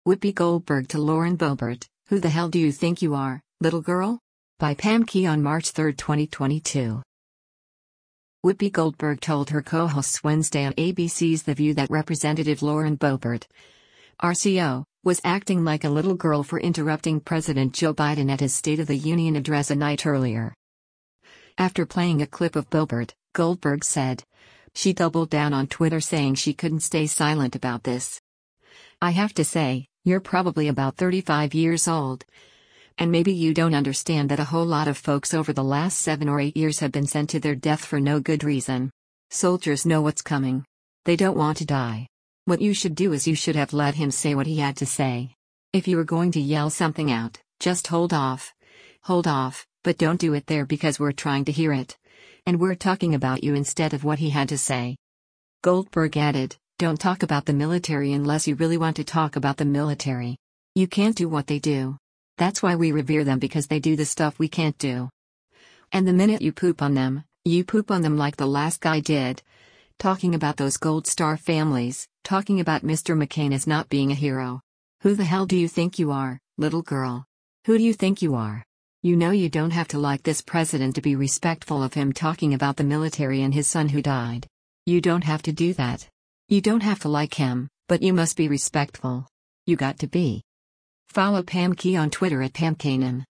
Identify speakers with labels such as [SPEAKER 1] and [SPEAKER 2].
[SPEAKER 1] Whoopi Goldberg to Lauren Boebert, "Who the hell do you think you are, little girl?" By Pam Key on March 3, 2022. Whoopi Goldberg told her co-hosts Wednesday on ABC's The View that Representative Lauren Boebert, RCO, was acting like a little girl for interrupting President Joe Biden at his State of the Union address a night earlier. After playing a clip of Boebert, Goldberg said, "She doubled down on Twitter saying she couldn't stay silent about this. I have to say, you're probably about 35 years old. And maybe you don't understand that a whole lot of folks over the last 7 or 8 years have been sent to their death for no good reason. Soldiers know what's coming. They don't want to die. What you should do is you should have let him say what he had to say. If you were going to yell something out, just hold off. Hold off, but don't do it there because we're trying to hear it. And we're talking about you instead of what he had to say." Goldberg added, "Don't talk about the military unless you really want to talk about the military. You can't do what they do. That's why we revere them, because they do the stuff we can't do. And the minute you poop on them like the last guy did. Talking about those Gold Star families, talking about Mr. McCain as not being a hero. Who the hell do you think you are, little girl? Who do you think you are? You know you don't have to like this president to be respectful of him talking about the military and his son who died. You don't have to do that. You don't have to like him, but you must be respectful. You got to be." Follow Pam Key on Twitter at PamKanan.